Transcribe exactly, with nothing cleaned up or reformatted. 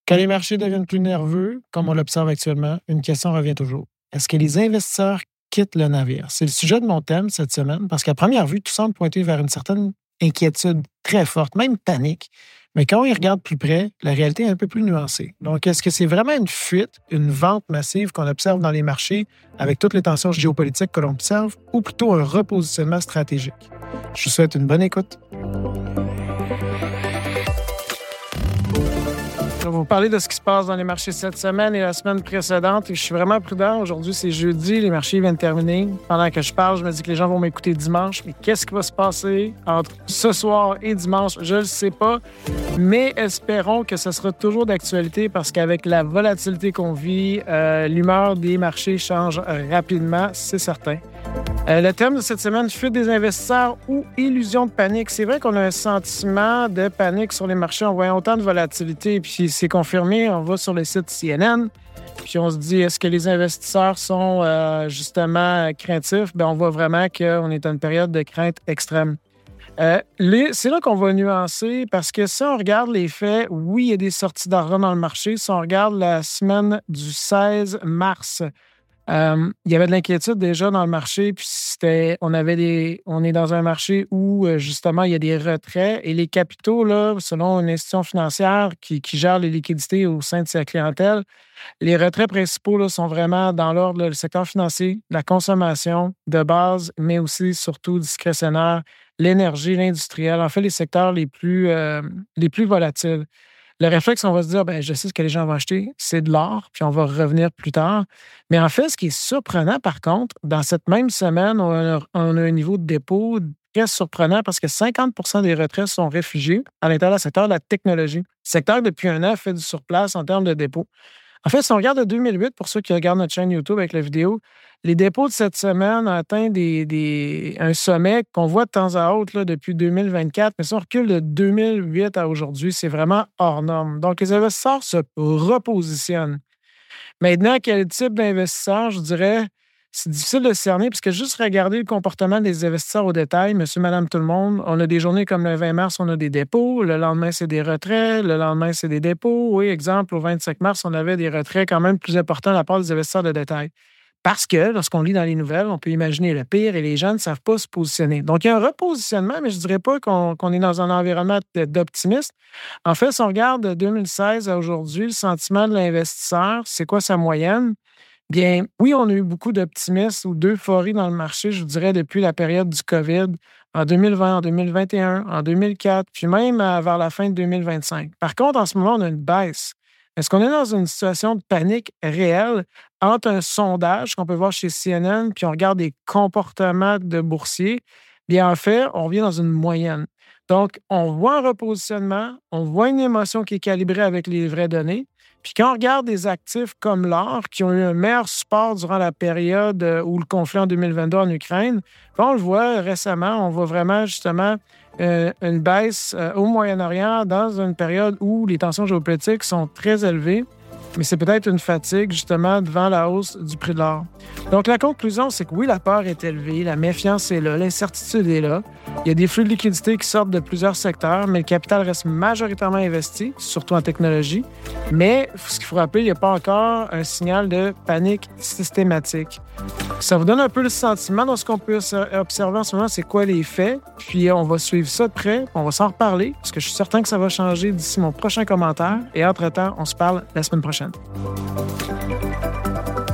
Quand les marchés deviennent plus nerveux, comme on l'observe actuellement, une question revient toujours. Est-ce que les investisseurs quittent le navire? C'est le sujet de mon thème cette semaine parce qu'à première vue, tout semble pointer vers une certaine inquiétude très forte, même panique. Mais quand on y regarde plus près, la réalité est un peu plus nuancée. Donc, est-ce que c'est vraiment une fuite, une vente massive qu'on observe dans les marchés avec toutes les tensions géopolitiques que l'on observe ou plutôt un repositionnement stratégique? Je vous souhaite une bonne écoute. Je vais vous parler de ce qui se passe dans les marchés cette semaine et la semaine précédente. Et je suis vraiment prudent. Aujourd'hui, c'est jeudi. Les marchés viennent de terminer. Pendant que je parle, je me dis que les gens vont m'écouter dimanche. Mais qu'est-ce qui va se passer entre ce soir et dimanche? Je ne le sais pas. Mais espérons que ce sera toujours d'actualité parce qu'avec la volatilité qu'on vit, euh, l'humeur des marchés change rapidement, c'est certain. Euh, le thème de cette semaine, fuite des investisseurs ou illusion de panique. C'est vrai qu'on a un sentiment de panique sur les marchés en voyant autant de volatilité. Puis c'est confirmé, on va sur le site C N N, puis on se dit, est-ce que les investisseurs sont euh, justement craintifs? Bien, on voit vraiment qu'on est dans une période de crainte extrême. Euh, les, c'est là qu'on va nuancer parce que si on regarde les faits, oui, il y a des sorties d'argent dans le marché. Si on regarde la semaine du seize mars, Euh, il y avait de l'inquiétude déjà dans le marché, puis c'était, on avait des, on est dans un marché où euh, justement il y a des retraits et les capitaux là, selon une institution financière qui, qui gère les liquidités au sein de sa clientèle, les retraits principaux là, sont vraiment dans l'ordre là, le secteur financier, la consommation de base, mais aussi surtout discrétionnaire, l'énergie, l'industriel, en fait les secteurs les plus euh, les plus volatiles. Le réflexe, on va se dire, ben, je sais ce que les gens vont acheter, c'est de l'or, puis on va revenir plus tard. Mais en fait, ce qui est surprenant, par contre, dans cette même semaine, on a, on a un niveau de dépôt très surprenant parce que cinquante pour cent des retraits sont réfugiés à l'intérieur du secteur de la technologie. Le secteur, depuis un an, fait du surplace en termes de dépôt. En fait, si on regarde de deux mille huit, pour ceux qui regardent notre chaîne YouTube avec la vidéo, les dépôts de cette semaine ont atteint des, des, un sommet qu'on voit de temps à autre là, depuis deux mille vingt-quatre. Mais si on recule de deux mille huit à aujourd'hui, c'est vraiment hors norme. Donc, les investisseurs se repositionnent. Maintenant, quel type d'investisseur, je dirais, c'est difficile de cerner parce que juste regarder le comportement des investisseurs au détail, monsieur, madame, tout le monde, on a des journées comme le vingt mars, on a des dépôts, le lendemain, c'est des retraits, le lendemain, c'est des dépôts. Oui, exemple, au vingt-cinq mars, on avait des retraits quand même plus importants de la part des investisseurs de détail. Parce que lorsqu'on lit dans les nouvelles, on peut imaginer le pire et les gens ne savent pas se positionner. Donc, il y a un repositionnement, mais je ne dirais pas qu'on, qu'on est dans un environnement d'optimisme. En fait, si on regarde de deux mille seize à aujourd'hui, le sentiment de l'investisseur, c'est quoi sa moyenne? Bien, oui, on a eu beaucoup d'optimisme ou d'euphorie dans le marché, je vous dirais, depuis la période du COVID, en deux mille vingt, en deux mille vingt et un, en deux mille quatre, puis même vers la fin de deux mille vingt-cinq. Par contre, en ce moment, on a une baisse. Est-ce qu'on est dans une situation de panique réelle entre un sondage qu'on peut voir chez C N N puis on regarde des comportements de boursiers? Bien, en fait, on revient dans une moyenne. Donc, on voit un repositionnement, on voit une émotion qui est calibrée avec les vraies données. Puis quand on regarde des actifs comme l'or qui ont eu un meilleur support durant la période où le conflit en deux mille vingt-deux en Ukraine, on le voit récemment, on voit vraiment justement euh, une baisse euh, au Moyen-Orient dans une période où les tensions géopolitiques sont très élevées. Mais c'est peut-être une fatigue, justement, devant la hausse du prix de l'or. Donc, la conclusion, c'est que oui, la peur est élevée, la méfiance est là, l'incertitude est là. Il y a des flux de liquidités qui sortent de plusieurs secteurs, mais le capital reste majoritairement investi, surtout en technologie. Mais, ce qu'il faut rappeler, il n'y a pas encore un signal de panique systématique. Ça vous donne un peu le sentiment dans ce qu'on peut observer en ce moment, c'est quoi les faits. Puis, on va suivre ça de près, on va s'en reparler, parce que je suis certain que ça va changer d'ici mon prochain commentaire. Et entre-temps, on se parle la semaine prochaine.